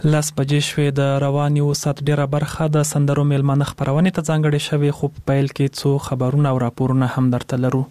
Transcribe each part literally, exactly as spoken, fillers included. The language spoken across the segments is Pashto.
لاس بجې شوې. د روان یو ساعت ډیره برخه د سندرو میلمانه خبرونې ته ځانګړې شوې، خو په پیل کې څو خبرونه او راپورونه هم درته لرو.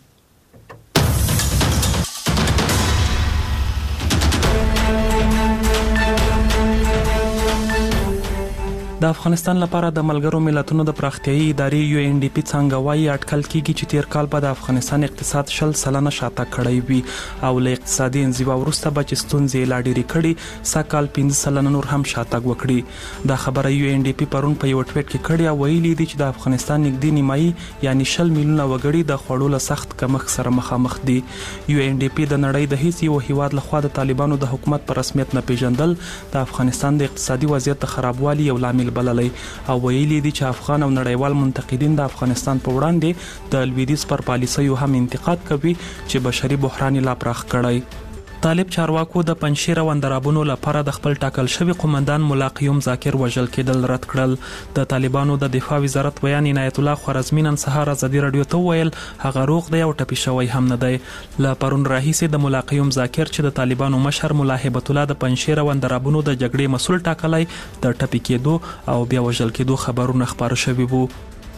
د افغانستان لپاره د ملګرو ملتونو د پراختیایي ادارې یو ان ډي پی څنګه وايي اټکل کیږي چې تیر کال په د افغانستان اقتصاد شل سلنه شاته کړی وي او له اقتصادي انزوا وروسته به چې ستونزې لا ډېرې کړي سږ کال پنځه سلنه نور هم شاته وکړي. دا خبره یو ان ډي پی پرون په یو ټویټ کې کړې او ویلي دي چې د افغانستان نږدې نیمایي یعنی شل میلیونه وګړي د خوړو له سخت کمښت سره مخامخ دي. یو ان ډي پی د نړۍ د هیڅ یو هیواد لخوا د طالبانو د حکومت په رسمیت نه پیژندل د افغانستان د اقتصادي وضعیت د خرابوالي یو لامل بللی او ویلي دي چې افغان او نړیوال منتقدین د افغانستان په وړاندې د لویدیځ پر پالیسیو هم انتقاد کوي چې بشري بحران لا پراخ کړی. طالب چارواکو د پنجشیر او اندرابونو لپاره د خپل ټاکل شوی قومندان ملا قیوم ذاکر وژل کېدل رد کړل. د طالبانو د دفاع وزارت بیان عنایت الله خوارزمي نن سهار ازادي رادیو ته ویل هغه روغ دی او ټپي شوی هم نه دی. له پرون راهیسې د ملا قیوم ذاکر چې د طالبانو مشر ملا هیبت الله د پنجشیر او اندرابونو د جګړې مسول ټاکلای د ټپي کېدو او بیا وژل کېدو خبرونه خبر شوي وو.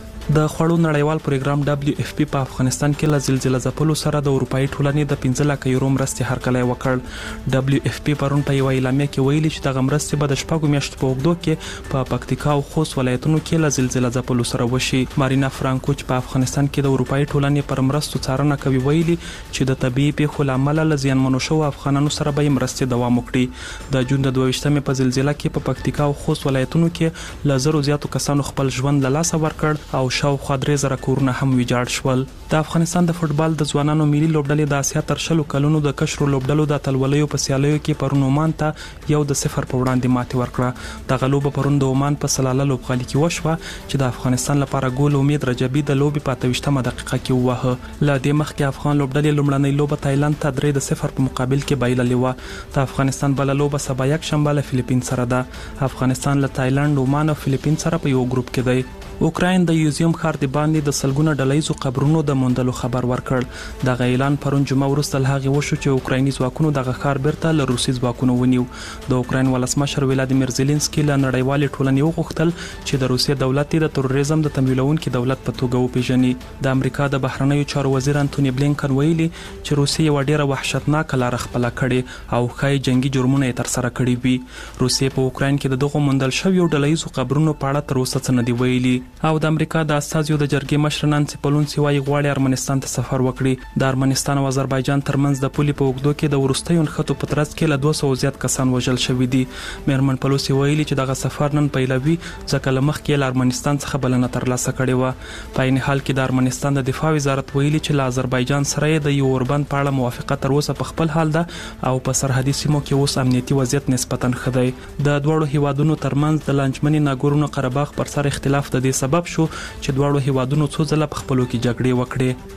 د خوړو نړیوال پروګرام دبليو اف پی په افغانستان کې له زلزلې ځپلو سره د اروپאי ټولنې د پنځه لک یورو مرستې هرکلی وکړ. دبليو اف پی پرون په یو اعلامیه کې ویلي چې دغه مرستې به د شپږو میاشتو په اوږدو کې په پکتیکا او خوست ولایتونو کې له زلزلې ځپلو سره وشي. مارینا فرانکو چې په افغانستان کې د اروپאי ټولنې پر مرستو څارنه کوي ویلي چې د طبيعي پیښو له امله له زیانمنو شوو افغانانو سره به مرستې دوام وکړي. د جون د دوه ویشتمې په زلزلې کې په پکتیکا او خوست ولایتونو کې له زرو زیاتو کسانو خپل ژوند له لاسه ورکړ او شاوخوا درې زره کورونه هم ویجاړ شول. د افغانستان د فوتبال د ځوانانو ملي لوبډلې د اسیا تر شلو کلونو د کشرو لوبډلو د اتلولیو په سیالیو کې پرون عمان ته یو د صفر په وړاندې ماتې ورکړه. دغه لوبه پرون د عمان په سلاله لوبغالي کې وشوه چې د افغانستان لپاره ګول امید رجبي د لوبې په اته ویشتمه دقیقه کې ووهه. له دې مخکې افغان لوبډلې لومړنۍ لوبه تایلند ته درې د صفر په مقابل کې بایللې وه. د افغانستان بله لوبه سبا یک شنبه له فلیپین سره ده. افغانستان له تایلند، عمان او فلیپین سره په یو ګروپ کې دی. اوکراین د یوزیم ښار د باندې د سلګونه ډلهیزو قبرونو د موندلو خبر ورکړ. دغه اعلان پرون جمعه وروسته له هغې وشو چې اوکرایني ځواکونو دغه ښار بیرته له روسي ځواکونو ونیو. د اوکراین ولسمشر ولادیمیر زيلنسکي له نړیوالې ټولنې وغوښتل چې د روسیې دولت د تروریزم د تمویلونکي دولت په توګه وپیژني. د امریکا د بهرنیو چارو وزیر انټونی بلینکن ویلي چې روسیې یو ډیره وحشتناک لار خپل کړي او ښایي جنگي جرمونه یې تر سره کړي وي. روسیې په اوکراین کې د دغو موندل شویو ډلهیزو قبرونو په اړه تر اوسه څه نه دي ویلي. او د امریکا د استازیو د جرګې مشر نانسي پلونسي وايي غواړي ارمنستان ته سفر وکړي. د ارمنستان او آذربایجان ترمنځ د پولې په اوږدو کې د وروستیو نښتو په ترڅ کې له دوه سوه زیات کسان وژل شوي دي. میرمن پلوسی ویلي چې دغه سفر نن پیلوي ځکه له مخکې له ارمنستان څخه بلنه ترلاسه کړې وه. په عین حال کې د ارمنستان د دفاع وزارت ویلي چې له آذربایجان سره یې د یو اوربند په اړه موافقه تر اوسه په خپل حال ده او په سرحدي سیمو کې اوس امنیتي وضعیت نسبتا ښه دی. د دواړو هیوادونو ترمنځ د لانجمنې ناګورنو قره باغ پر سر اختلاف د دې سبب شو چې دواړو هیوادونو څو ځله په خپلو کې جګړې وکړې.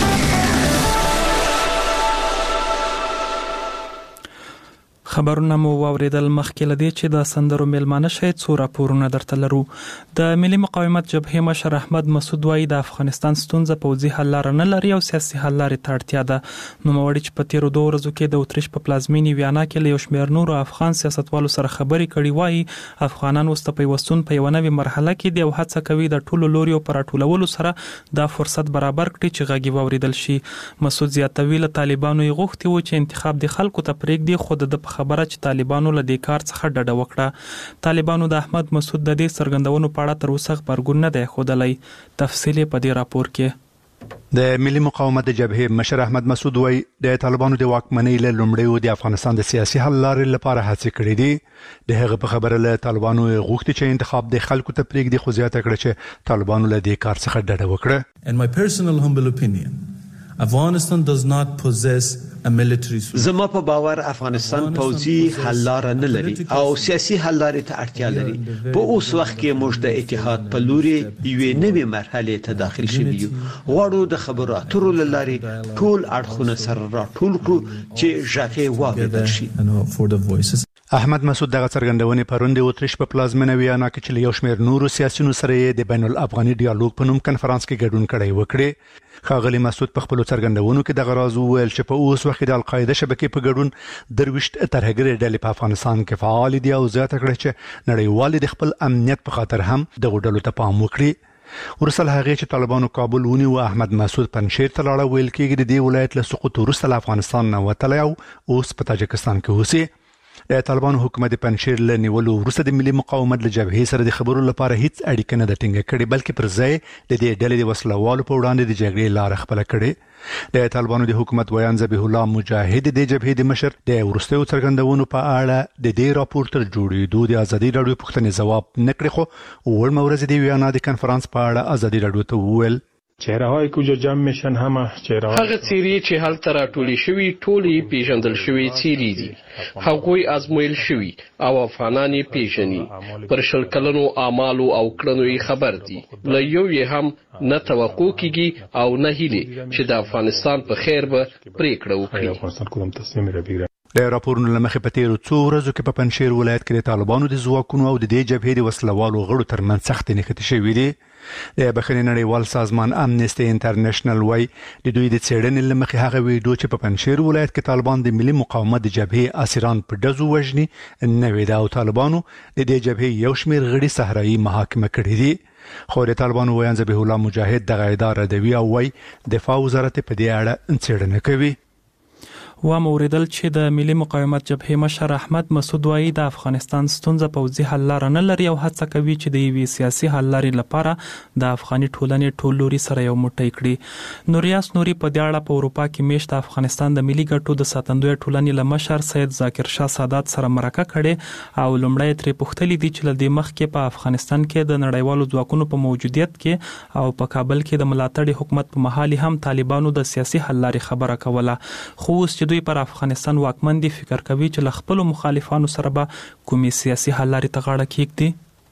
خبرونه مو واوریدل. مخکې له دې چې د سندرو میلمانه شئ څو راپورونه درته لرو. د ملي مقاومت جبهې مشر احمد مسعود وایي د افغانستان ستونزه پوځي حل لاره نه لري او سیاسي حل لارې ته اړتیا ده. نوموړي چې په تیرو دوه ورځو کې د اتریش په پلازمینې ویانا کې له یو شمېر نورو افغان سیاستوالو سره خبرې کړي وایي افغانان اوس د پیوستون په یوه نوې مرحله کې دي او هڅه کوي د ټولو لوریو په راټولولو سره دا فرصت برابر کړي چې غږ یې واوریدل شي. مسعود زیاتوي له طالبانو یې غوښتي وو چې انتخاب د خلکو ته پرېږدي خو د خبره چې طالبانو له دې کار څخه ډډه وکړه. طالبانو د احمد مسعود د دې څرګندونو په اړه تر اوسه خبرګون نه دی ښودلی. تفصیل په دې راپور کې. د ملي مقاومت جبهې مشر احمد مسعود وایي د طالبانو د واکمنۍ له لومړیو د افغانستان د سیاسي حل لارې لپاره هڅې کړې دي. د هغه په خبره له طالبانو غوښتي چې انتخاب د خلکو ته پرېږدي خو زیاته کړه چې طالبانو له دې کار څخه ډډه وکړه. In my personal humble opinion, Afghanistan does not possess a military solution. زما په باور افغانستان پوځي حل لاره نه لري او سیاسي حل لارې ته اړتیا لري. په اوس وخت کې موږ د اتحاد په لوري یوې نوې مرحلې ته داخل شوي یو. غواړو د خبرو اترو له لارې ټول اړخونه سره راټول کړو چې غږ یې واورېدل شي. احمد مسعود دغه څرګندونې پرون د اتریش په پلازمینه ویانا کې چې یو شمېر نورو سیاسيونو سره د بین الافغاني ډیالوګ په نوم کنفرانس کې ګډون کړی وکړي. ښاغلي مسعود په خپل څرګندونو کې دغه راز وویل چې په اوس وخت د القاعده شبکې په ګډون درويشت ترهګري ډلې په افغانستان کې فعال دي او زیاته کړې چې نړیوال د خپل امنیت په خاطر هم دغه ډلو ته پام وکړي. ورسل هغه چې طالبانو کابل ونی او احمد مسعود پنځیر ته لاړ ویل کېږي د دې ولایت له سقوط وروسته افغانستان نه وتلی او اوس په تاجکستان کې اوسي. د طالبانو حکومت پنځیر له نیولو وروسته د ملي مقاومت له جبهې سره د خبرو لپاره هیڅ اړیکه نه ټینګه کړې بلکې پر ځای د دې ډلې د وسلوالو په وړاندې د جګړې لار خپل کړې. د طالبانو د حکومت ویان ذبیح الله مجاهد د جبهې د مشر د ورستیو څرګندونو په اړه د دې راپور تر جوړېدو د ازادي راډیو پوښتنې ځواب نکړي خو ور مورز دی ویانا د کنفرانس په اړه ازادي راډیو ته وویل چهره های کجا جمع میشن همه چهره های هغه چیرې چې هلته راټولې شوي ټولې پیژندل شوي چیرې دي هغوی ازمویل شوي او افغانان یې پیژني پر شل کلنو اعمالو او کړنو یې خبر دي له یو یې هم نه توقع کیږي او نه هیلې چې د افغانستان په خیر به پریکړه وکړي. افغانستان کوم تصمیم را بګیره د راپورونو لمخې په تیرو څو ورځو کې په پنځیر ولایت کې د طالبانو د ځواکونو او د دې جبهې د وسلوالو غړو ترمنځ سخت نښتې شوې دي. د بخښنې نړیوال سازمان امنيستي انټرنیشنل وای د دوی د څېړنې لمخې هغه ویډیو چې په پنځیر ولایت کې طالبان د ملي مقاومت د جبهې اسیران په دزو وژني نوې دا او طالبانو د دې جبهې یو شمېر غړي صحرایي محاکمه کړي دي. خو د طالبانو ویان ذبیح الله مجاهد دغه اداره دوی او وای دفاع وزارت په دې اړه څېړنه کوي. و موریدل چې د ملي مقاومت جبهې مشر احمد مسعود وایي د افغانستان ستونزه پوځي حل لار نه لري او هڅه کوي چې د یوې سیاسي حل لارې لپاره د افغاني ټولنې ټول لوري سره یو موټی کړي. نوریاس نوري په دې اړه په اروپا کې میشت افغانستان د ملي ګټو د ساتندوی ټولنې له مشر سید ذاکر شاه سادات سره مرکه کړي او لومړی ترې پوښتلي دي چې لدې مخ کې په افغانستان کې د نړیوالو ځواکونو په موجودیت کې او په کابل کې د ملاتړ حکومت په محل هم طالبانو د سیاسي حل لارې خبره کوله. خو دوی پر افغانستان واکمن دي فکر کوي چې ل خپل مخالفانو سره به کومي سیاسي حل لري ته غاړه کېږدي.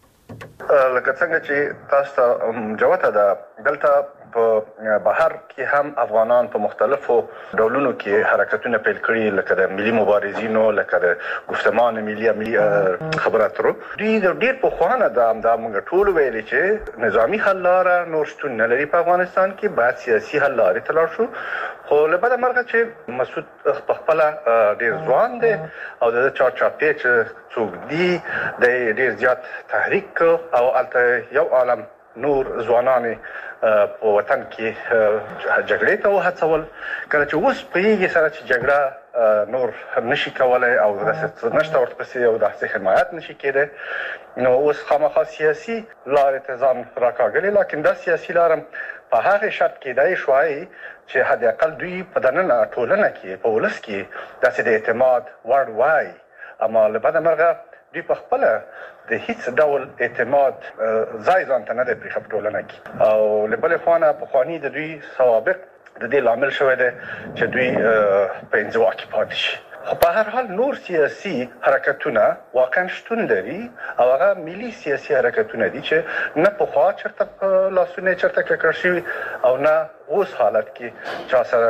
لکه څنګه چې تاسو جوته ده دلته په بهر کې هم افغانان په مختلفو ډولونو کې حرکتونه پیل کړي لکه د ملي مبارزینو لکه د گفتمان ملي ملي خبراترو دوی د ډیر په خوانه د د موږ ټول ویلي چې نظامی حل لاره نور شتون نه لري په افغانستان کې بعد سیاسي حل لارې تلل شو. خو له بده مرغه چې مسعود په خپل ډیر ځوان دی او د چا چا پیچ څوک دی د ډیر زیات تحریک او الته یو عالم نور ځوانانه په وطن کې جګړې ته وهڅول کله چې اوس په یوه سره چې جګړه نور نشي کولای او د نشته ورپسې او د حمایت نشي کېده نو اوس خامخا سیاسي لارې ته ځان راکاږي لکه دا سیاسي لارم په هغه شرط کې دای شوي چې حد اقل دوی په دننه ټولنه کې په ولس کې داسې د اعتماد وړ وای اما له بده مرغه دوی په خپل د هیڅ ډول اعتماد ځای ځان ته نه دی پرې ټولنه کې او له بل خوانه په خواني د دوی سوابق د دې لامل شوی دی چې دوی په انزوا کې پاتې شي. خو په هر حال نور سیاسي حرکتونه واقعا شتون لري او هغه ملي سیاسي حرکتونه دي چې نه په خوا چرته لاسونه چرته ککړ شي او نه اوس حالت کې چا سره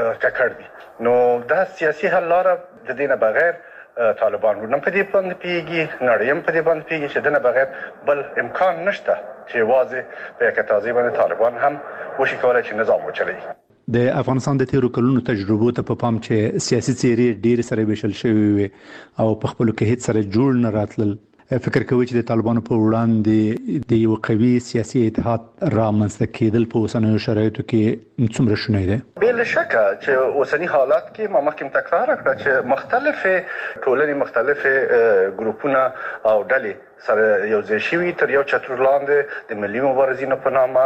ککړ دي. نو دا سیاسي حل لاره د دې نه بغیر طالبان ورنه په دې باندې پیږي نړۍ په دې باندې پیږي چې دنه بغیر بل امکان نشته چې واځي په کتازي باندې طالبان هم وشي کولای چې نظام وچلي. د افغانستان د تیرو کلونو تجربو ته په پام چې سیاسي څیرې ډیر سره ویشل شوی وي او په خپل کې هیڅ سره جوړ نه راتلل فکر کوي چې د طالبانو په وړاندې د یو قوي سیاسي اتحاد رامنځته کېدل په اوسنیو شرایطو کې څومره شونی دی؟ بل شک چې اوسنی حالات کې ما مخکې تکرار کړ چې مختلفه ټولنې مختلفه ګروپونه او ډلې سره یو ځای شوي تر یو چتر لاندې د ملي مبارزینو په نامه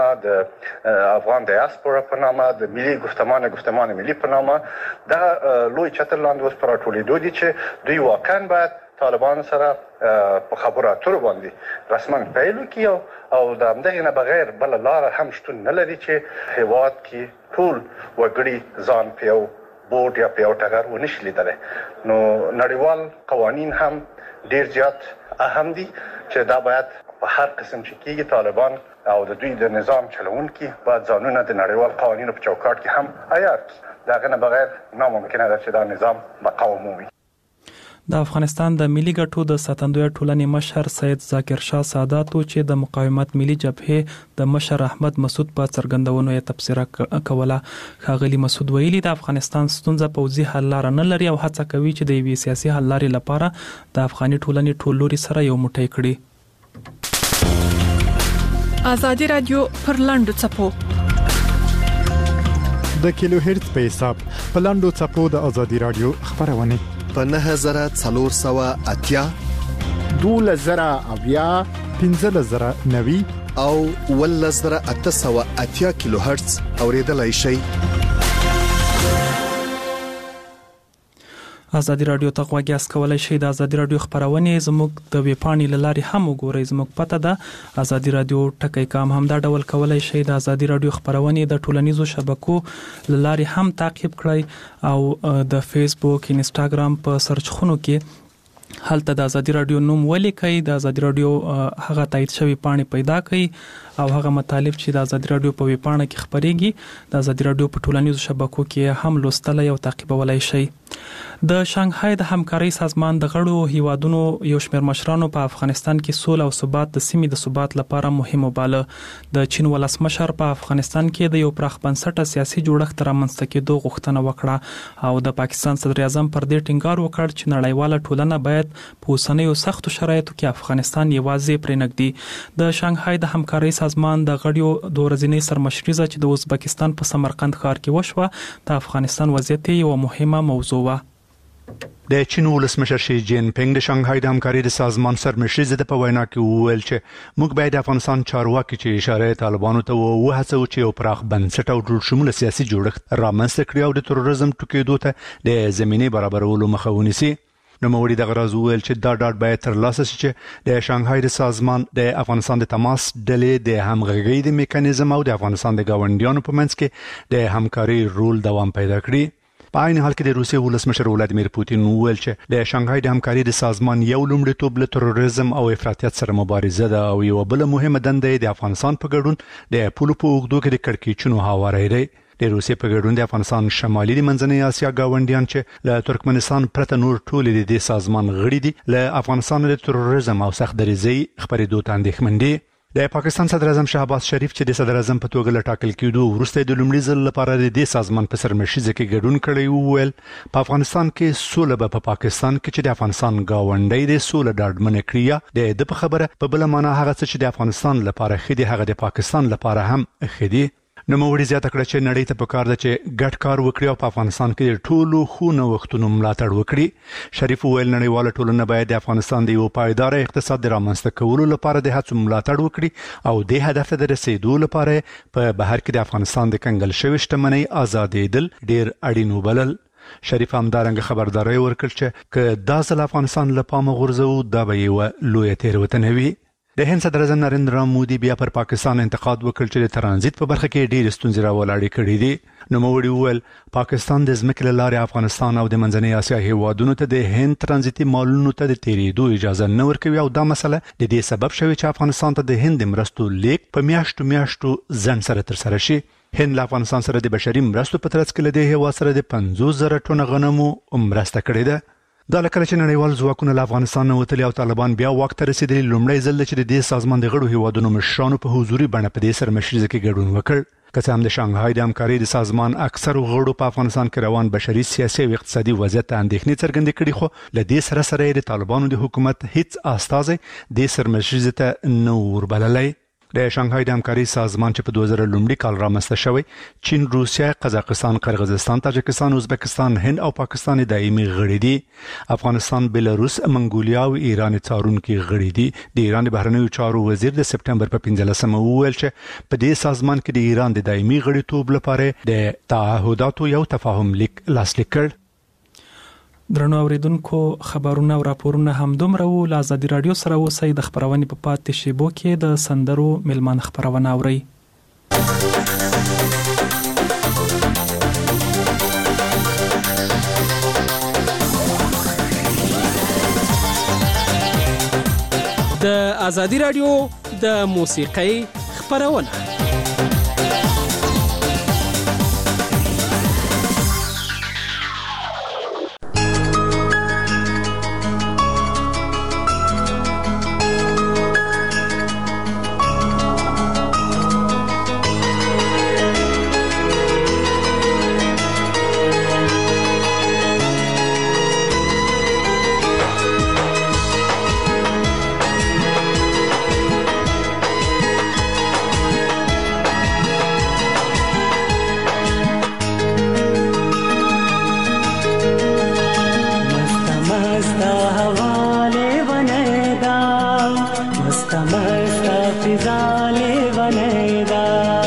د افغان ډیاسپورا په نامه د ملي گفتمان گفتمان ملي په نامه دا لوی چتر لاندې اوس پر ټولې دوی چې دوی واقعا باید طالبان سره په خبرو اترو باندې رسما پیل وکړي او د همدغه نه بغیر بل لار هم شتون نه لري چې هیواد کې ټول وګړي ځان په یو بورډ یا په یو ټغر ونشي لیدلی. نو نړیوال قوانین هم ډیر زیات اهم دي چې دا باید په هر قسم چې کېږي طالبان او د دوی د نظام چلونکي باید ځانونه د نړیوال قوانینو په چوکاټ کې هم عیار کړي. دغه نه بغیر ناممکنه ده چې دا نظام بقا ومومي. د افغانستان د ملي ګټو د ساتندوی ټولنې مشر سید ذاکر شاه سادات چې د مقاومت ملي جبهه د مشر احمد مسعود په څرګندونو یې تبصره کوله. ښاغلي مسعود ویلي د افغانستان ستونزه پوځي حل لار نه لري او هڅه کوي چې د یوې سیاسي حل لارې لپاره د افغاني ټولنې ټول لوري سره یو موټی کړي. آزادي رادیو پر لاندو چپو د کیلو هرتز په حساب په لاندو چپو د آزادي رادیو خبرونه په نه هزار څلور سوه اتیا دوله زره اویا پنځه زره نوي او ول زره اته سوه اتیا کیلو هرتز اوریدلای شئ. آزادي رادیو ته غوږیاست کولای شئ د آزادي رادیو خبرونه زموږ د ویبپاڼې له لارې هم وګورئ. زموږ پته ده آزادي رادیو ټکی کام هم دا ډول کولای شئ د آزادي رادیو خبرونه د ټولنیزو شبکو له لارې هم تعقیب کړئ او د فیسبوک انسټاګرام په سرچ خونو کې هلته د آزادي رادیو نوم ولیکئ، د آزادي رادیو هغه تایید شوی پاڼې پیدا کړئ او هغه مطالب چې د آزادي رادیو په ویبپاڼه کې خبريږي د آزادي رادیو په ټولنیزو شبکو کې هم لوستلای او تعقیبولای شئ. د شانګهای د همکارۍ سازمان د غړو هیوادونو یو شمېر مشرانو په افغانستان کې سوله او ثبات د سیمې د ثبات لپاره مهم وباله. د چین ولسمشر په افغانستان کې د یو پراخ بنسټه سیاسي جوړښت رامنځته کېدو غوښتنه وکړه او د پاکستان صدر اعظم پر دې ټینګار وکړ چې نړیواله ټولنه باید په اوسنیو سختو شرایطو کې افغانستان یوازې پرې نږدي. د شانګهای د همکارۍ سازمان د غړو د ورځنۍ سرمشريزه چې د ازبکستان په سمرقند ښار کې وشوه د افغانستان وضعیت یو مهمه موضوع و. د چین ولسمشر شي جین پینګ د شانګهای د همکارۍ د سازمان سرمشري د په وینا کې وویل چې موږ باید د افغانستان چارواکي چې اشاره طالبانو ته وهڅو چې یو پراخ بنسټ او ټول شموله سیاسي جوړښت رامنځته کړي او د تروریزم ټوکېدو ته د زمینه برابرولو مخه ونیسي. نو موري د غرض ویل چې دا ډاټ باید تر لاسه شي چې د شانګهای د سازمان د افغانستان د تماس ډلې د همغږۍ د میکانیزم او د افغانستان د گاونډیانو په منځ کې د همکاري رول دوام پیدا کړي. په عین حال کې د روسیې ولسمشر ولادیمیر پوتین ویل چې د شانګهای د همکارۍ د سازمان یو لومړیتوب له تروریزم او افراطیت سره مبارزه ده او یو بل مهمه دنده د افغانستان په ګډون د پولو په اوږدو کې د کړکېچونو هواری دی. د روسیې په ګډون د افغانستان شمالي د منځنۍ اسیا گاونډیان چې له ترکمنستان پرته نور ټول د دې سازمان غړي دي له افغانستان د تروریزم او سخت دریزي خبرېدو ته اندېښمن دي. د پاکستان صدر اعظم شهباز شریف چې د صدر اعظم په توګه لټاکل کېدو وروسته د لومړي ځل لپاره د دې سازمان په سرمشريزه کې ګډون کړی وویل په افغانستان کې سوله به په پاکستان کې چې د افغانستان گاونډي د سوله ډاډمنه کړی د په خبره په بل معنا هغه څه چې د افغانستان لپاره خدي هغه د پاکستان لپاره هم خدي. نو موري زیاته کړه چې نړۍ ته پکار ده چې ګډ کار وکړي او په افغانستان کې ټولو خونه وختونو ملاتړ وکړي. شریف ویل نړیواله ټولنه باید د افغانستان د یو پایدار اقتصاد د رامنځته کولو لپاره د هڅو ملاتړ وکړي او د هدف ته رسیدو لپاره په بهر کې د افغانستان د کنګل شوی شتمنۍ آزادېدل ډیر اړین وبلل. شریف همدارنګه خبرداري ورکړ چې که دا ځل افغانستان له پامه غورځو دا به یو لوی تېروتنه وي. د هند صدر اعظم نریندرا مودي بیا پر پاکستان انتقاد وکړ چې د ترانزیت په برخه کې ډېر ستونزې راولاړې کړې دي. نو موري وویل پاکستان د ځمکې له لارې افغانستان او د منځنۍ اسیا هیوادونو ته د هند ترانزیتي مالونو ته د تیریدو اجازه نه ورکوي او دا مسله د دې سبب شوی چې افغانستان ته د هند مرستو لیک په میاشتو میاشتو ځن سره تر سره شي. هند له افغانستان سره د بشري مرستو په ترڅ کې له دې هیواد سره د پنځوس زره ټنه غنمو مرسته کړې ده. دا لکه چې نړیوال ځواکونه له افغانستان نه وتلي او طالبان بیا واک ته رسیدلي لومړی ځل چې د دې سازمان د غړو هیوادونو مشرانو په حضوري بڼه په دې سرمشريزه کې ګډون وکړ. که څه هم د شانګهای د همکارۍ د سازمان اکثر غړو په افغانستان کې روان بشري سیاسي او اقتصادي وضعیت ته اندېښنې څرګندې کړې خو له دې سره سره د طالبانو د حکومت هیڅ استازی د سرمشريزه ته نه وربللی. د شانګهای د همکارۍ سازمان چې په دوه زره لومړي کال رامنځته شوی چین، روسیه، قزاقستان، قرغیزستان، تاجکستان، ازبکستان، هند او پاکستان دایمي غړي دي. افغانستان، بلاروس، منګولیا او ایران څارونکي غړي دي. د ایران د بهرنیو چارو وزیر د سپټمبر په پنځلسمه وویل چې په دې سازمان کې د ایران د دایمي غړیتوب لپاره د تعهداتو یو تفاهم لیک لاسلیک کړ. درنو اوریدونکو خبرونه او راپورونه هم دومره وو. له آزادي رادیو سره اوسئ. د خبرونې په پاتې شیبو کې د سندرو میلمان خبرونه اورئ. د آزادي رادیو د موسیقۍ خبرونه مستا حواله ونیدا مستا مستا فضاله ونیدا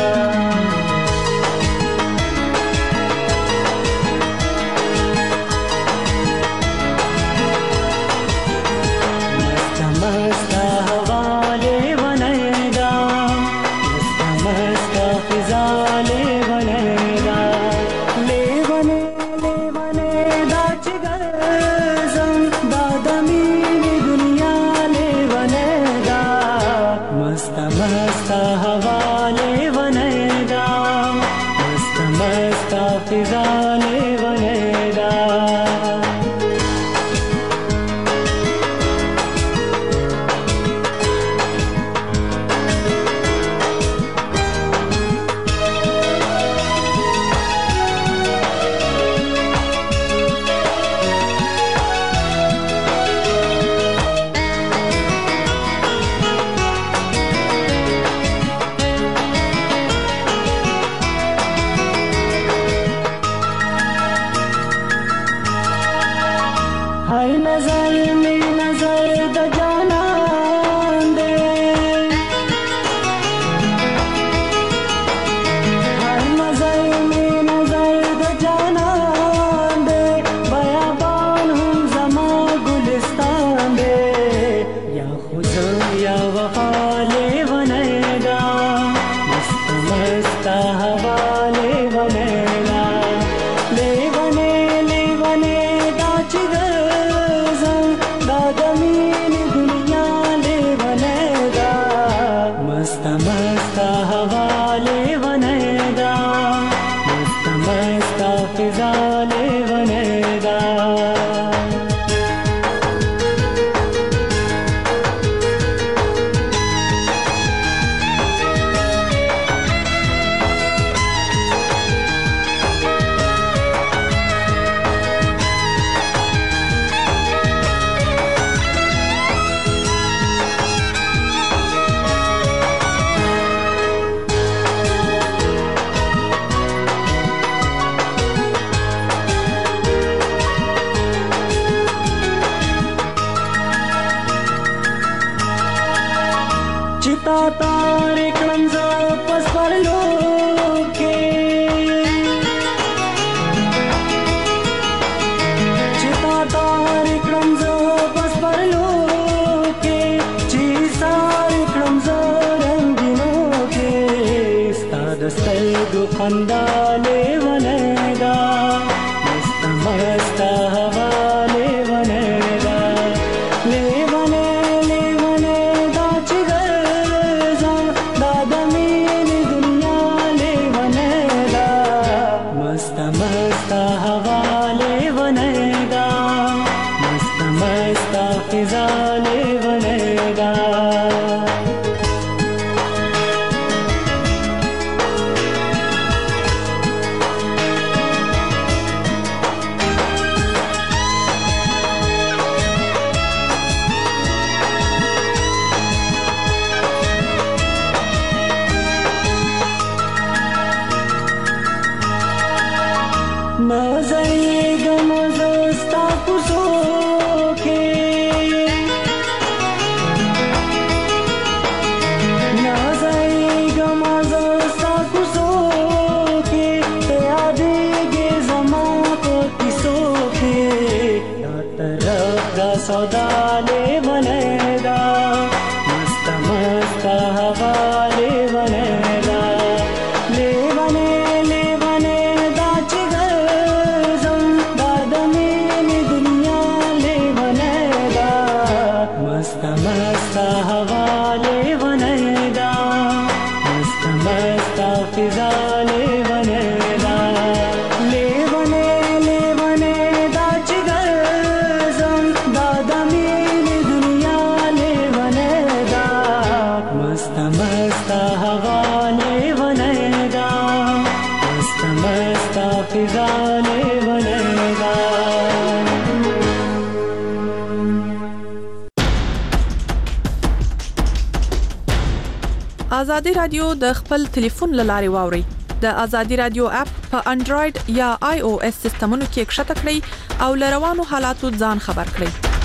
آزادي رادیو د خپل ټلیفون لاري واوري. د آزادي رادیو اپ په انډراید یا آی او اس سیستمونو کې ښکته کړئ او لروانو حالاتو ځان خبر کړئ.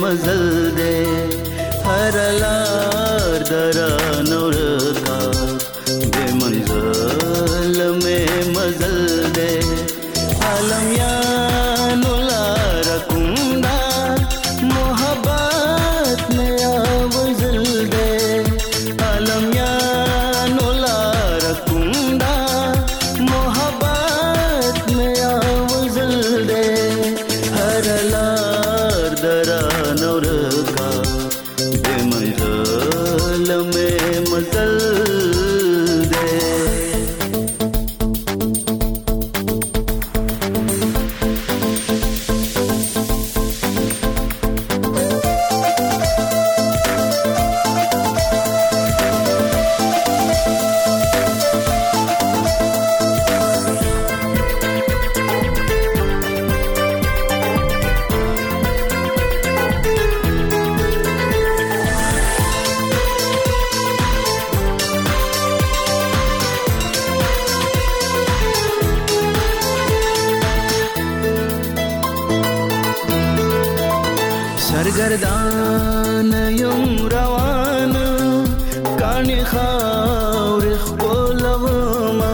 मजल दे हर लार दरान और का बेमंजिल में मजल दे आलम या नुला रकुंदा मोहब्बत में आवजल दे आलम या नुला रकुंदा मोहब्बत में आवजल दे हर लार दरान और का बेमंजिल में मजल दे सरगर्दान युम रवान कानी खावरिख कोलवमा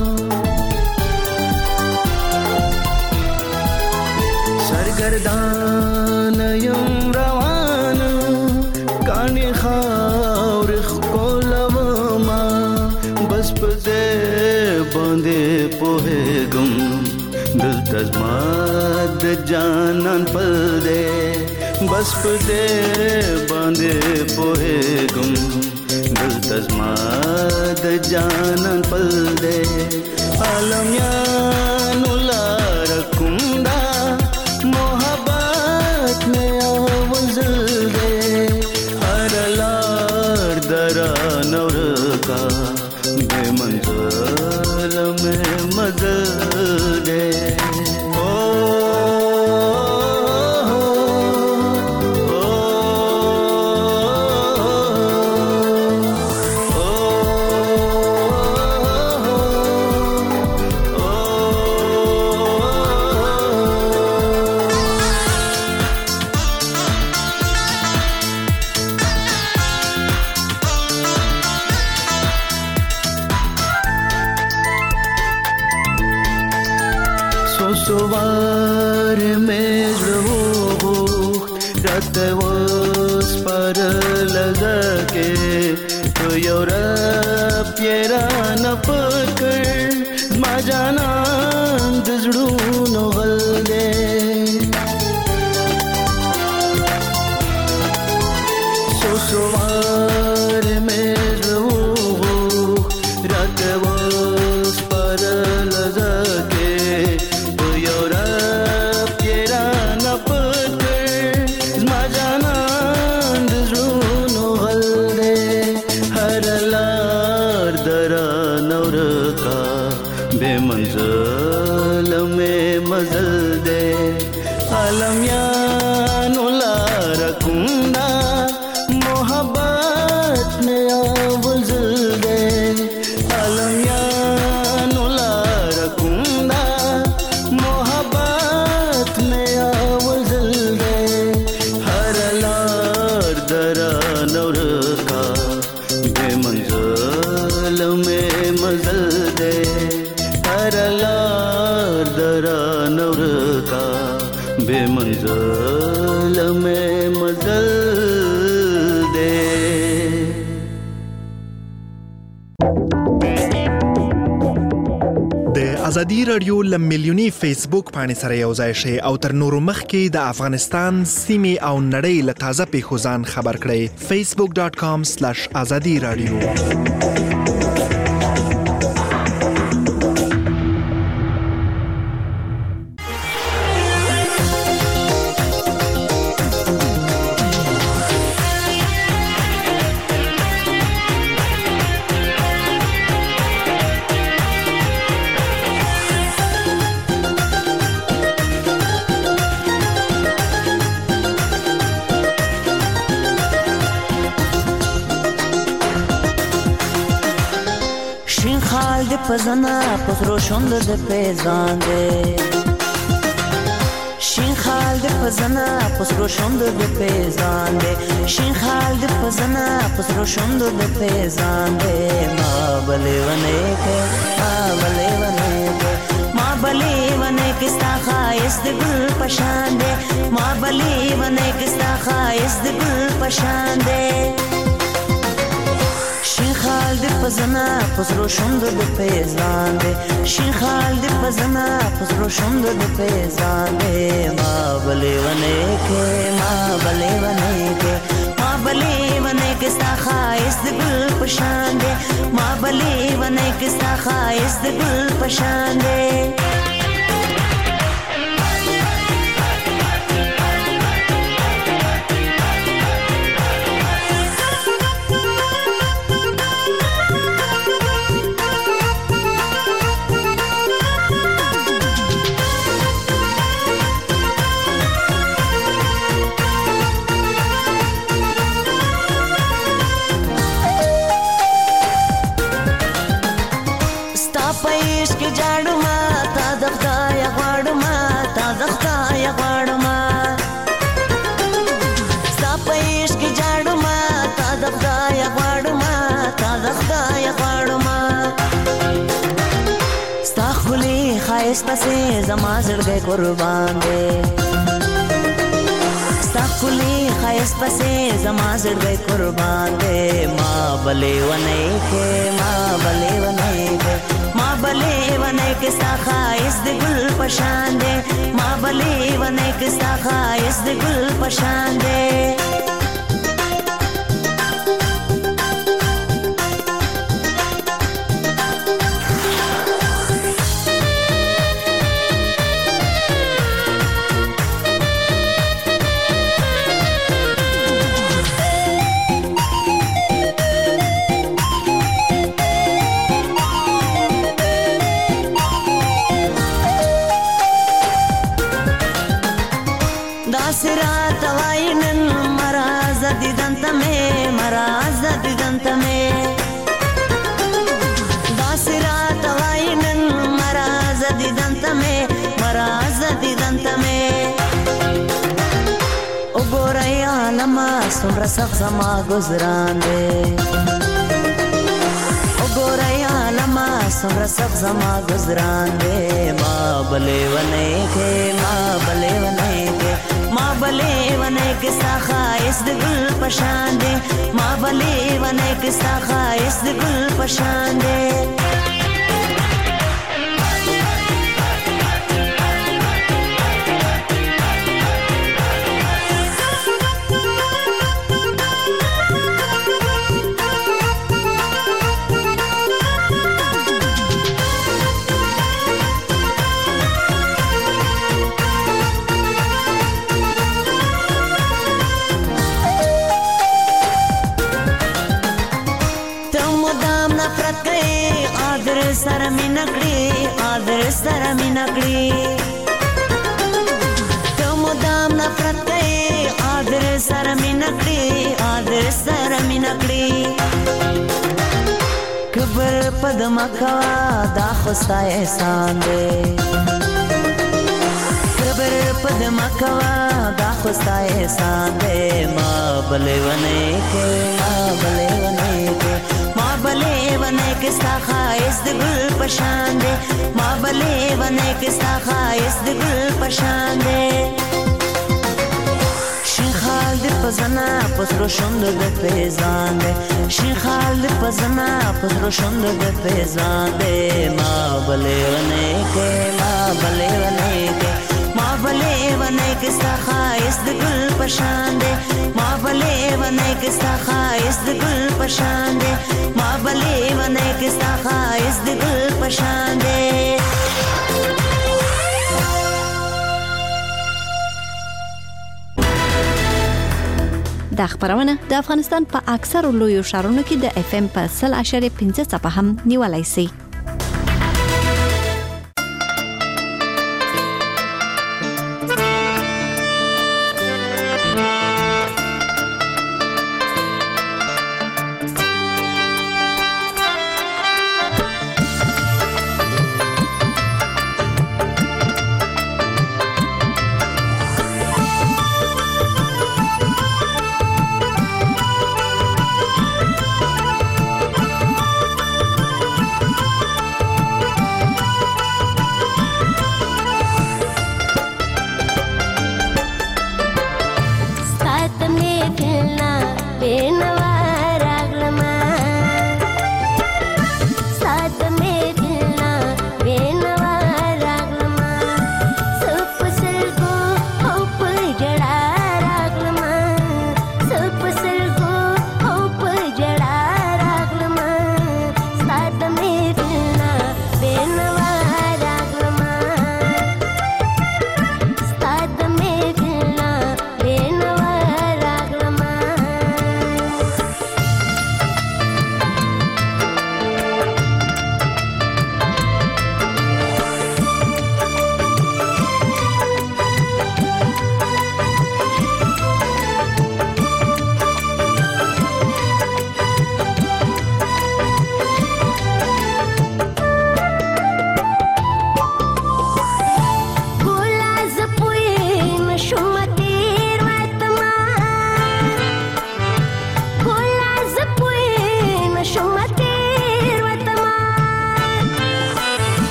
सरगर्दान युम रवान कानी खावरिख कोलवमा बस पदे बांधे पोहे गुम दिल तजमाद जानन पल दे बस पदे बांधे पोहे गुम दिल तजमाद जानन पल दे आलम या नुला रकुंदा मोहब्बत में आवजल दे हर लार दरान और का बेमंजिल में मजल दे सोवार में रहो रात वस पर लगा के तो यूरोप येरा न पकड़ मजाना दजड़ू नो गल्दे सो सोवार में रहो रात वस पर लगा के यूरोप येरा न पकड़ मजाना दजड़ू नो गल्दे हर लार दरान और का बेमंजिल में मजल दे आलम या नुला रकुंदा मोहब्बत में आवजल दे आलम या नुला रकुंदा मोहब्बत में आवजल दे हर लार दरान और का बेमंजिल में मजल दे हर लार दरान और का बेमंजिल में मजल दे ازادي رادیو لمیلیونی فیسبوک باندې سره یو ځای شي او تر نورو مخکې د افغانستان سیمې او نړۍ له تازه پیښو ځان خبر کړئ facebook dot com slash azadi radio پزنا پخروشند د پیزانده شین خال خال د پزنا پسرو شوند د پیزان دې شین خال د پزنا پسرو شوند د پیزان دې ما بلې ونه کې ما بلې ونه کې ما بلې ونه کې ستا خایس د ګل پشان دې ما بلې ونه کې ستا خایس د ګل پشان دې شین خال د پزنا پسرو شوند د پیزان دې شین خال د پزنا پسرو شوند د پیزان دې ما بلې ونه کې ما بلې ونه کې ما بلې ونه کې ستا خایس د ګل پشان دې ما بلې ونه کې ستا خایس د ګل پشان دې خایس پسې زما زړګی قربان دی ستا ښکلي خایس پسې زما زړګی قربان دی ما بلې ونه کې ما بلې ونه کې ما بلې ونه کې ستا خایس د ګل پشان دی ما بلې ونه کې ستا خایس د ګل پشان دی سمرا سخت زما گزران دے او گورای عالما سمرا سخت زما گزران دے ما بلے ونے کے ما بلے ونے کے ما بلے ونے کے ستا خایس د گل پشان دے ما بلے ونے کے ستا خایس د گل پشان دے سره می نکړي آدر سره می نکړي ته مدام نفرت کوي آدر سره می نکړي آدر سره می نکړي کبر پدما کوا دا خوستا احسان دی کبر پدما کوا دا خوستا احسان دی ما بلې ونه کې ما بلې ونه کې ما بلې ونه کې ستا خایس د ګل پشان دی ما بلې ونه کې ستا خایس د ګل پشان دی شین خال د پزنا پسرو شوند د پیزان دی شین خال د پزنا پسرو شوند د پیزان دی ما بلې ونه کې ما بلې ونه کې ما بلې ونه کې ستا خایس د ګل پشان دی ما بلې ونه کې ستا خایس د ګل پشان دی ما بلې ونه کې ستا خایس د ګل پشان دی دا خبرونه د افغانستان په اکثر لویو ښارونو کې د اف ام په سل اشاریه پنځه څپه هم نیولای شي.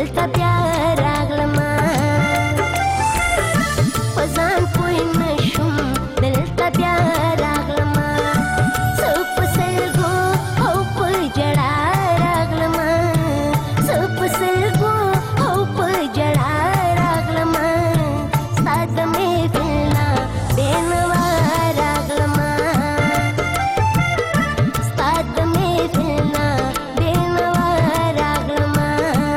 دلته بیا راغلما پزان پوی نشم دلته بیا راغلما سپ سلګو او په جړا راغلما سپ سلګو او په جړا راغلما ساده مې دلنا بینوا راغلما ساده مې دلنا بینوا راغلما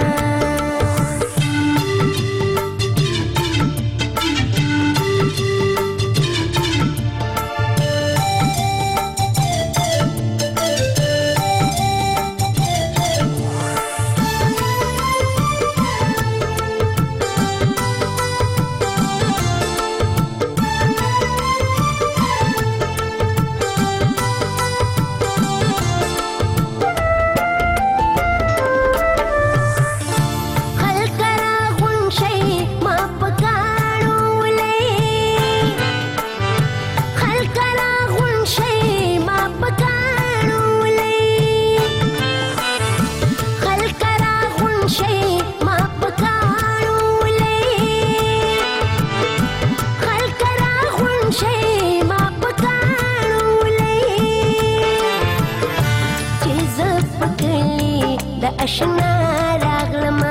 اشنا راغلما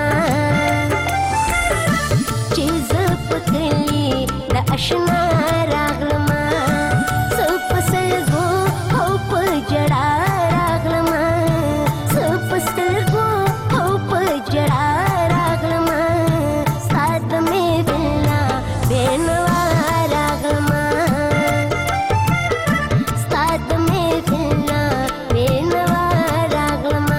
چیز پکلی د اشنا راغلما سپ سلګو او په جړا راغلما سپ سلګو او په جړا راغلما سات مې دلنا بینوا راغلما سات مې دلنا بینوا راغلما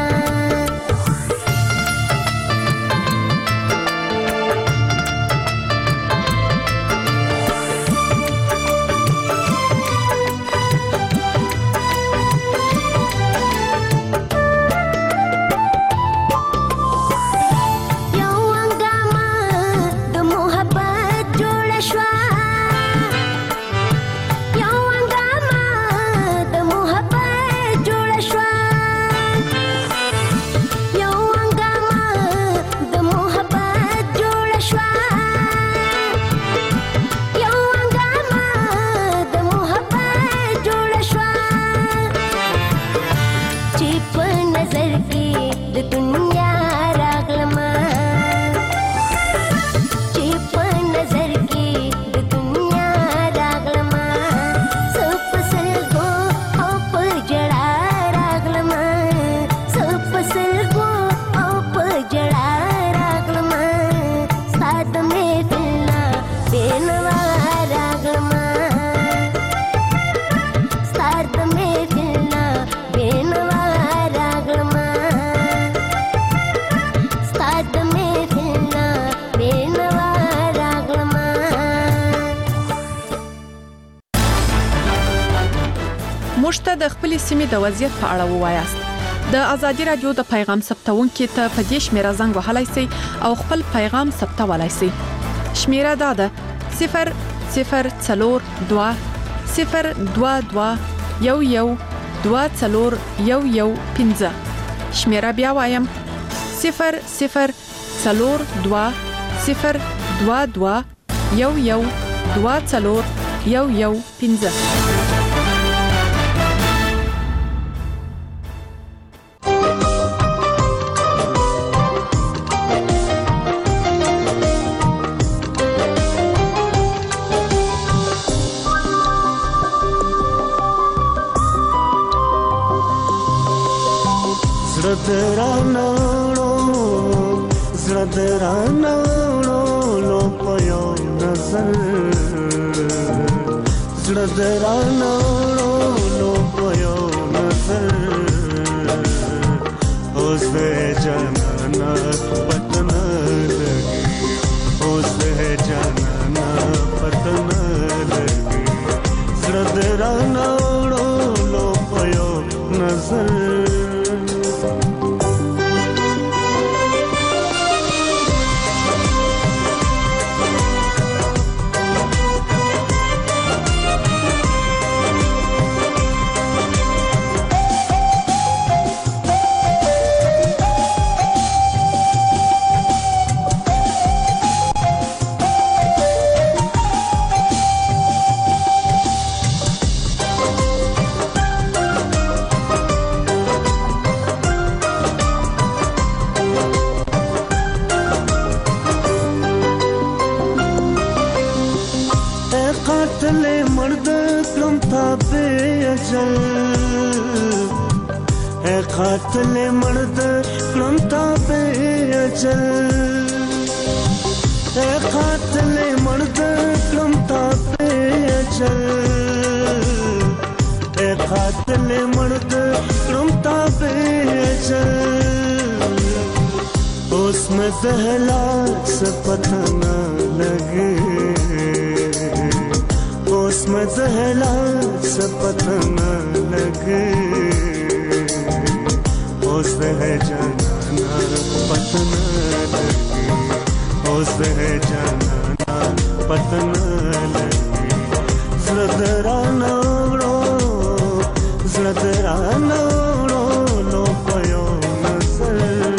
موږ ته د خپل سیمې د وضعیت په اړه ووایاست. د ازادي رادیو د پیغام ثبتونکو ته په دې شمیره زنګ وهلای شئ او خپل پیغام ثبتولای شئ. شمیره دا ده صفر صفر څلور دوه صفر دوه دوه یو یو دوه څلور یو یو پنځه. شمیره بیا وایم صفر صفر څلور دوه صفر دوه دوه یو یو دوه څلور یو یو پنځه. Zradranalo, zradranalo, lo payo nazar. Zradranalo, lo payo nazar. Usse janana patna lagi, usse janana patna lagi. Zradranalo, lo payo nazar. اجل اے قاتل مرد کلمتا پہ اجل اے قاتل مرد کلمتا پہ اجل اے قاتل مرد کلمتا پہ اجل اس میں دہلا سے پتہ نہ لگے اس میں دہلا سے پتہ نہ لگے اس ہے جانا پتہ نہ لگے اس ہے جانا پتہ نہ لگے زردرانہ اڑو زردرانہ اڑو لو پیو نظر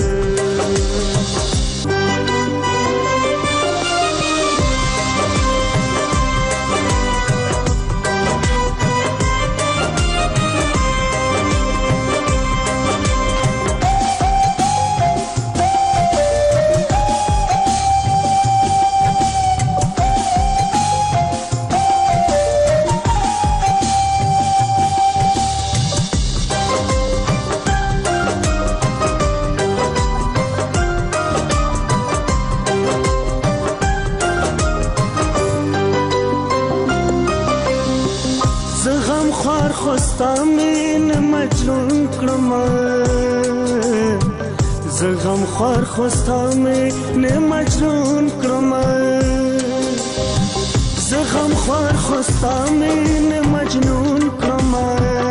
خوستامین مجنون کرما زغم خور خوستامین مجنون کرما زغم خور خوستامین مجنون کرما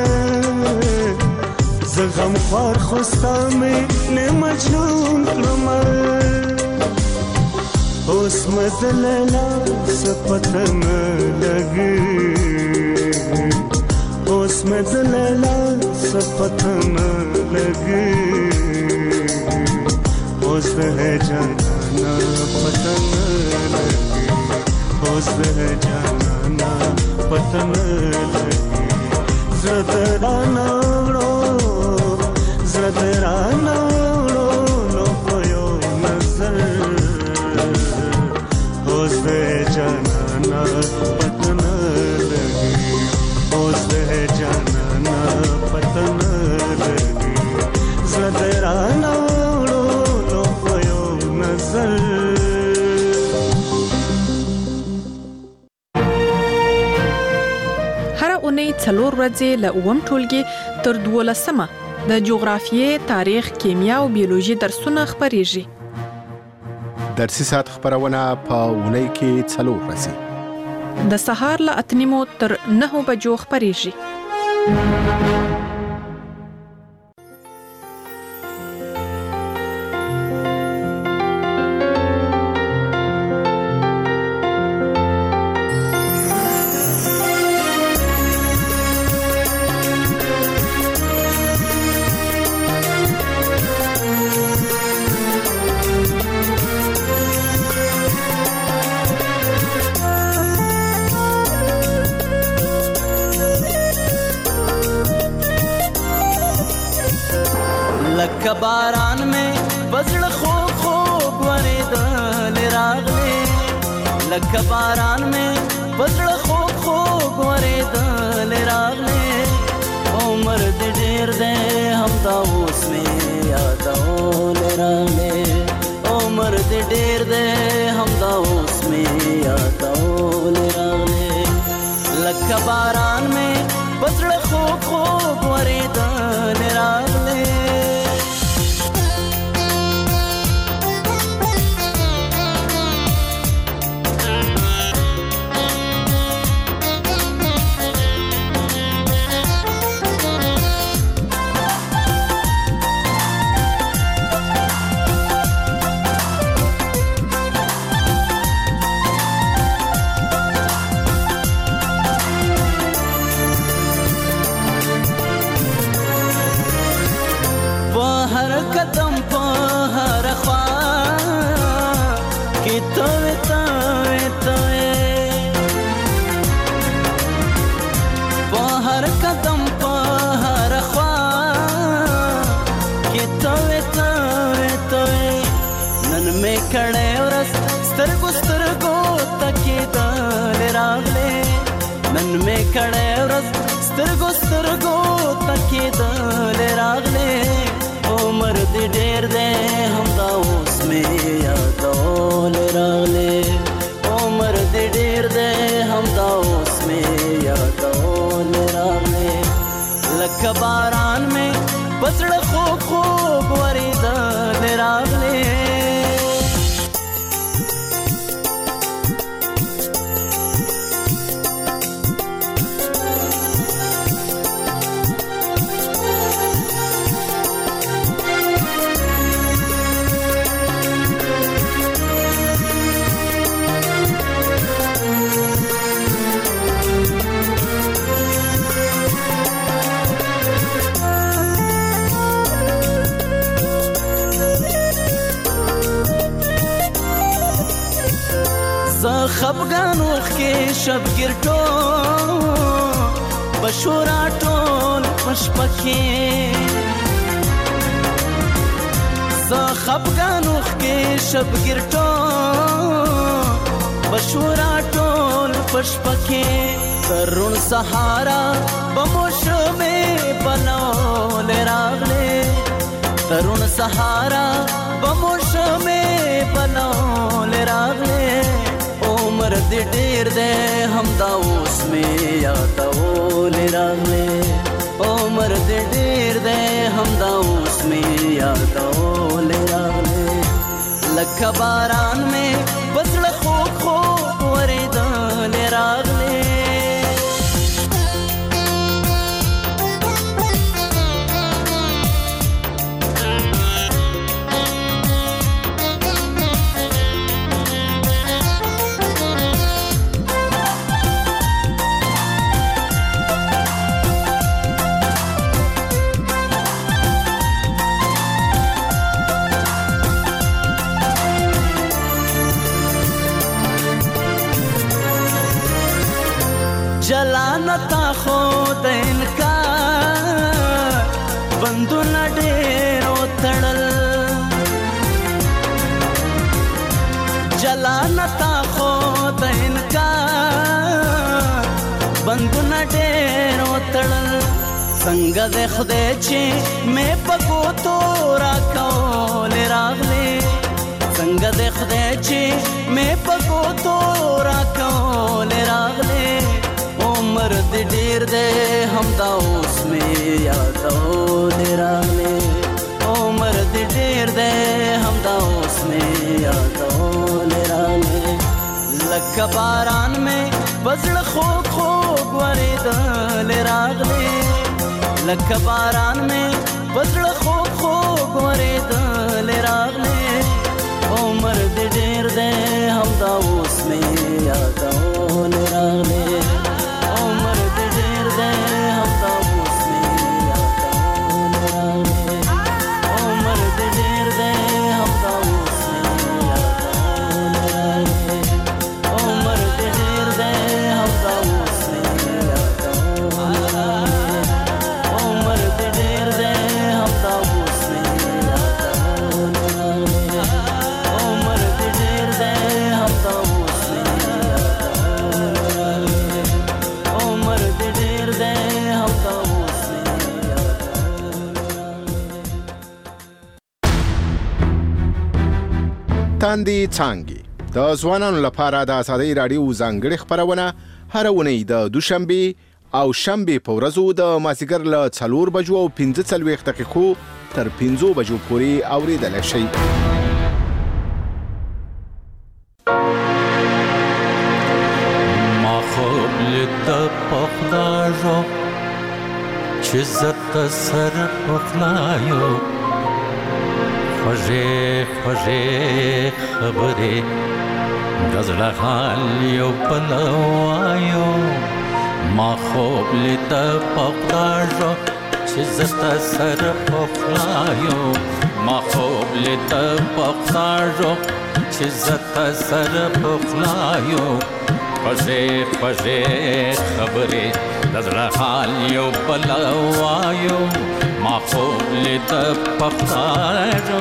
زغم خور خوستامین مجنون کرما اس مدللا سپتن لگی اس میں دلیلا سب پتہ نہ لگے اس ہے جانا پتہ نہ لگے اس ہے جانا پتہ نہ لگے زردرانہ اڑو زردرانہ اڑو لو پیو نظر اس ہے جانا پتہ نہ لگے اس ہے جانا پتہ نہ لگے زردرانہ اڑو لو پیو نظر هر اونۍ څلور ورځې له اووم ټولګي تر دولسمه د جغرافیې، تاریخ، کیمیا او بیولوژي درسونه خپریږي. درسي ساعت خبرونه په اونۍ کې څلور ورځې د سهار له اتنیمو تر نهو بجو خپریږي. باران میں بزړ خوب خوب ورېدل راغلې لکه باران میں بزړ خوب خوب ورېدل راغلې عمر دې ډېر دې همدا اوس مې یادول راغلې عمر دې ډېر دې همدا اوس مې یادول راغلې لکه باران میں بزړ خوب خوب ورېدل راغلې کړه ورس سترګو سترګو تکي دل راغله نن مې کړه ورس سترګو سترګو تکېدل راغلې عمر دې ډېر دی همدا اوس مې یادول راغلې عمر دې ډېر دی همدا اوس مې یادول راغلې لکه باران مې پزړه خوږ خوږ ورېدل راغلې خفګان وخ کې شبګیر ټول بشورا ټول مشپکې زه خفګان وخ کې شبګیر ټول بشورا ټول مشپکې ترون سهارا بموشمه بنول راغله ترون سهارا بموشمه بنول راغله عمر دې ډېر دی همدا اوس مې یادول راغلې عمر دې ډېر دی همدا اوس مې یادول راغلې لکه باران مې پزړه خوږ خوږ ورېدل راغلې جلانتا خود انکار بندونه ډېرو تړل جلانتا خود انکار بندونه ډېرو تړل څنګه د خدای چې مې په ګوتو راکول راغلې څنګه د خدای چې مې په ګوتو راکول راغلې عمر دې ډېر دی همدا اوس مې یادول راغلې عمر دې ډېر دی همدا اوس مې یادول راغلې لکه باران مې پزړه خوږ خوږ ورېدل راغلې لکه باران مې پزړه خوږ خوږ ورېدل راغلې عمر دې ډېر دی همدا اوس مې یادول راغلې عمر دې ډېر دی همدا اوس مې یادول راغلې عمر دې ډېر دی همدا اوس مې یادول راغلې عمر دې ډېر دی همدا اوس مې یادول راغلې عمر دې ډېر دی همدا اوس مې یادول راغلې عمر دې ډېر دی همدا اوس مې تاندې څانګې د ځوانانو لپاره د ازادۍ راډیو ځانګړې خبرونه هر اونۍ د دوشنبه او شنبه په ورځو د مازیګر له څلور بجو او پنځه څلوېښت دقیقو تر پنځو بجو پورې اورېدل شي. ما خوب لید پخداجو چې زت سر پخلایو خوږې خوږې خبرې د زړه حال یو بل وایو ما خوب لید پخداجو چې زت سر پخلایو ما خوب لید پخداجو چې زت سر پخلایو خوږې خوږې خبرې د زړه حال یو بل وایو ما خوب لید پخداجو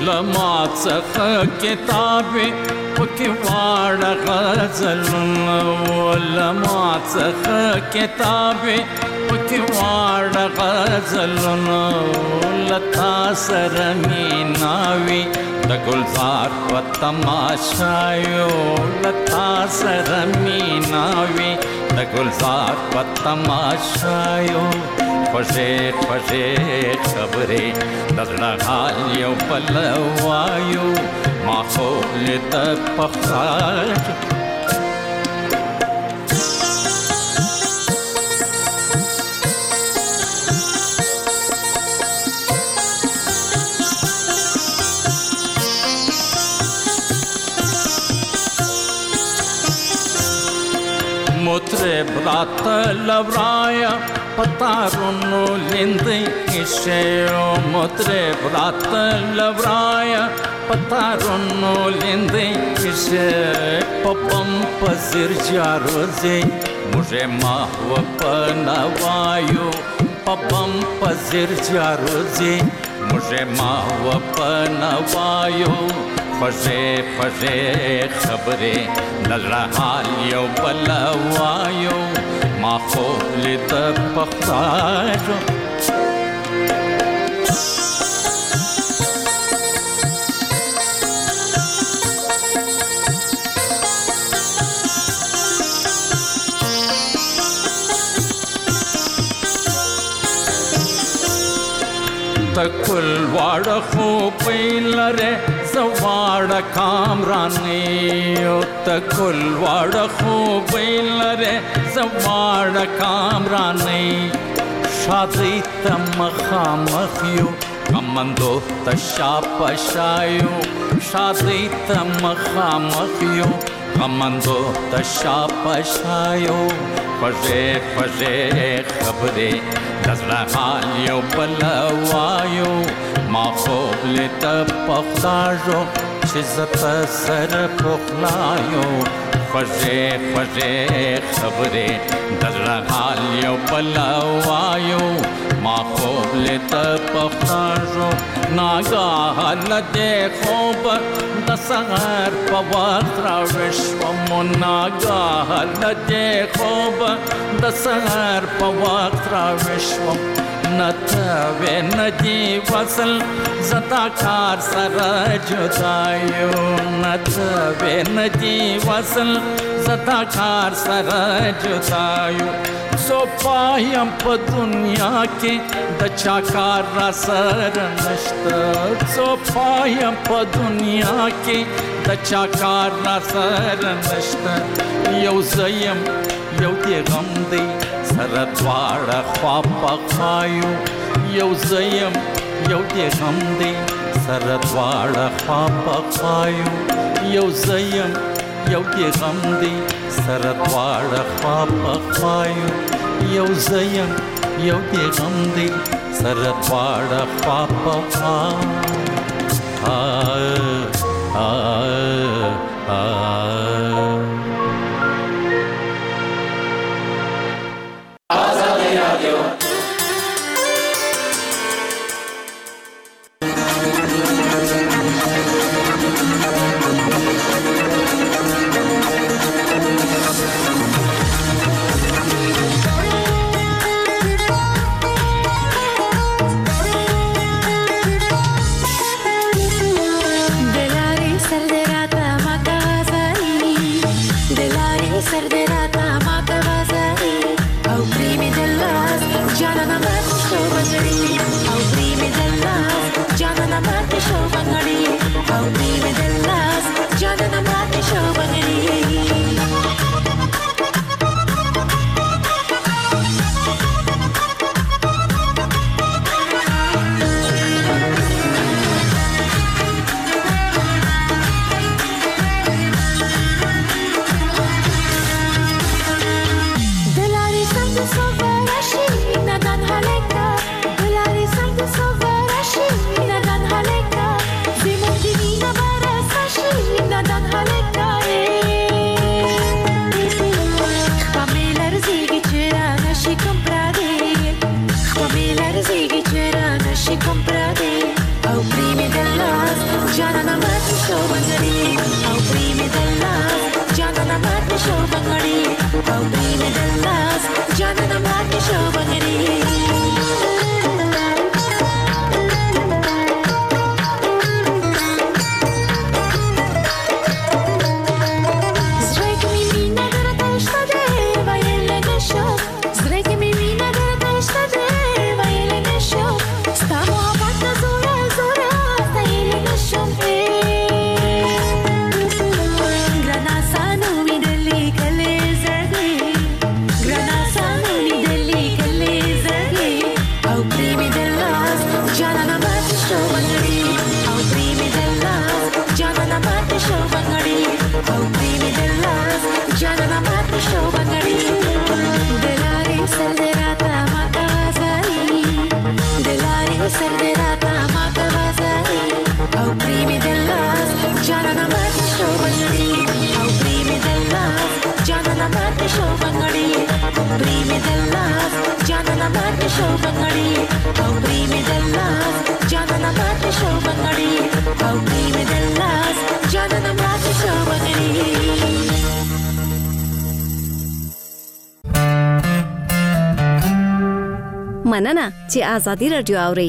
لما څخه کتاب پکې واړه غزلونه لما څخه کتاب پکې واړه غزلونه لتا سره میناوي د ګلزار په تماشایو لتا سره میناوي د ګلزار په تماشایو خوږې خوږې خبرې د زړه حال یو بل وایو ما خو لیده په خاج مطرب رات لورایا پتارونو لیندې کښې مطرب رات لورایا پتارونو لیندې کښې پپم پزر جاروځي موږه ما و پنوایو پپم پزر جاروځي موږه ما و پنوایو خوږې خوږې خبرې د زړه حال یو بل وایو ما خو لیده په خدایو تکل واړه خو پیلره زواړه کامرانی تکل واړه خو پیلره زواړه کامرانی شادی تمخامخ یو کمندو تشا پشایو شادی تمخامخ یو کمندو تشا پشایو خوږې خوږې خبرې د زړه حال یو بل وایو ما خوب لیده په خدایو چې زه په سر پخلایو خوږې خوږې خبرې د زړه حال یو بل وایو ما خوب لیده په خدایو ناګاه له دې خوب د سهار په وخت راویښ شوم ناګاه له دې خوب د سهار په وخت راویښ شوم نه ته وې نه دې وصل زه دا کار سره جدا یم نه ته وې نه دې وصل زه دا کار سره جدا یم زه پایم په دنیا کې د چا کار را سره نشته زه پایم په دنیا کې د چا کار را سره نشته یو زه یم یو دې غم دی سره دواړه خوا په خایو یو زه یم یو دې غم دی سره دواړه خوا په خایو یو زه یم یو دې غم دی سره دواړه خوا په خایو یو زه یم یو دې غم دی سره دواړه خوا په خایو Delari sardera ta maka sari سر دې راته ما ته وځي او پرې مې د لاس جانانه ماته شو بنګړي او پرې مې د لاس جانانه ماته شو بنګړي پرې مې د لاس جانانه ماته شو بنګړي او پرې مې د لاس جانانه ماته شو بنګړي او پرې مې د لاس جانانه ماته شو بنګړي. مننه چې آزادي رادیو اوري.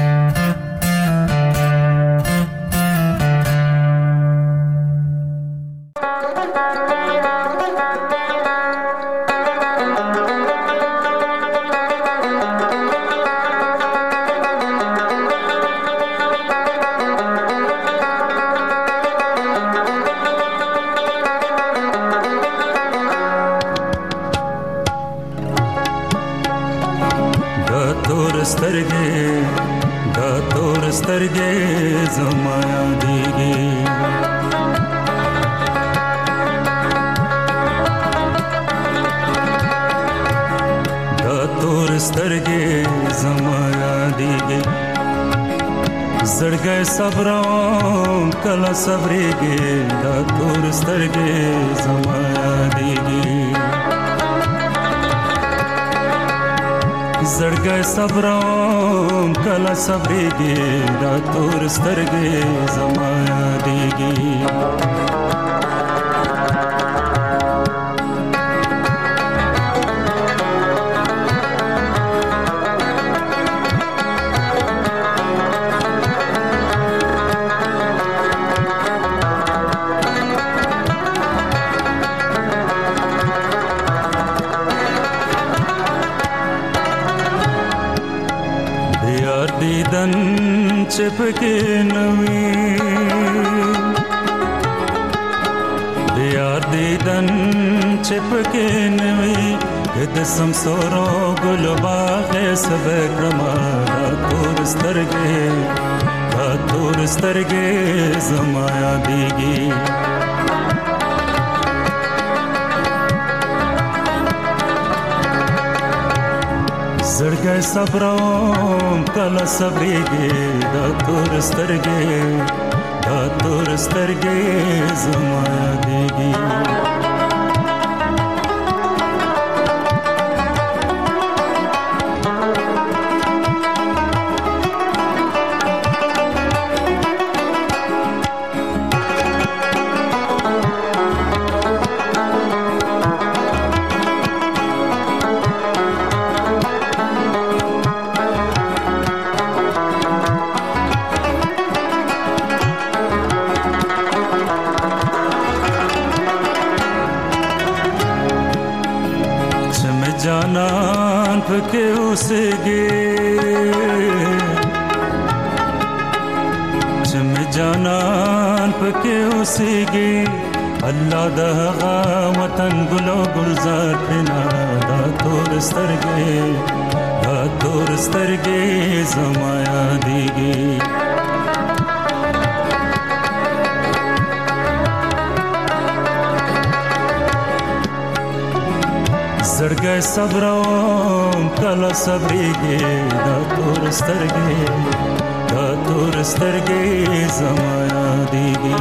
صبرم کلا صبرېږي دا تور سترګې زما یادېږي زړګی صبرم کلا صبرېږي دا تور سترګې زما یادېږي چپکے نوی دیار دیدن چپکے نوی گد سمسورو گل باغ سبکرما دا تور سترگے دا تور سترگے زمایا دیگی زړګی صبرم کله صبرېږي دا تور سترګې دا تور سترګې زما یادېږي جانان پکې اوسېږي چې مې جانان پکې اوسېږي الله د هغه وطن ګلو ګلزار کړنا دا تور سترګې دا تور سترګې زما یادېږي زړګی صبرم کله صبرېږي دا تور سترګې دا تور سترګې زما یادېږي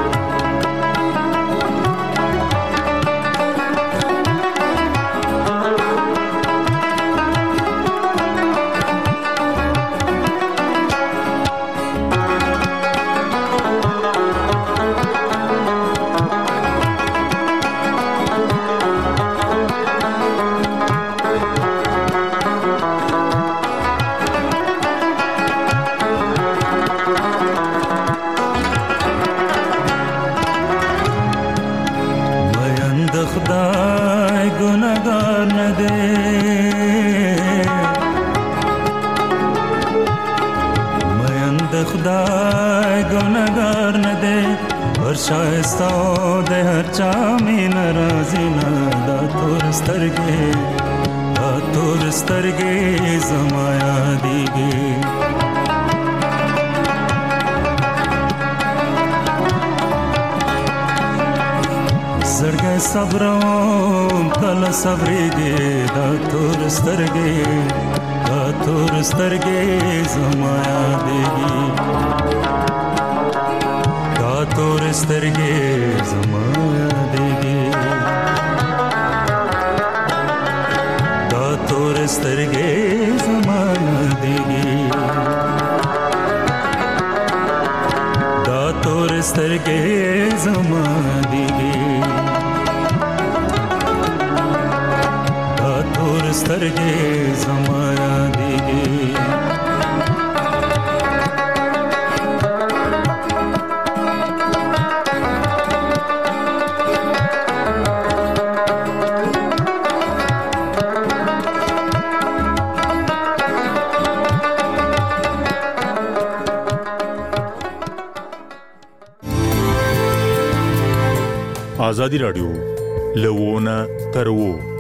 شایسته د هر چا مې ناراضي نه دا تور سترګې دا تور سترګې زما یادېږي زړګی صبرم کله صبرېږي دا تور سترګې دا تور سترګې زما یادېږي دا تور سترګې زما یادېږي دا تور سترګې زما یادېږي دا تور سترګې زما یادېږي دا تور سترګې زما یادېږي آزادی رادیو لوونه تر وو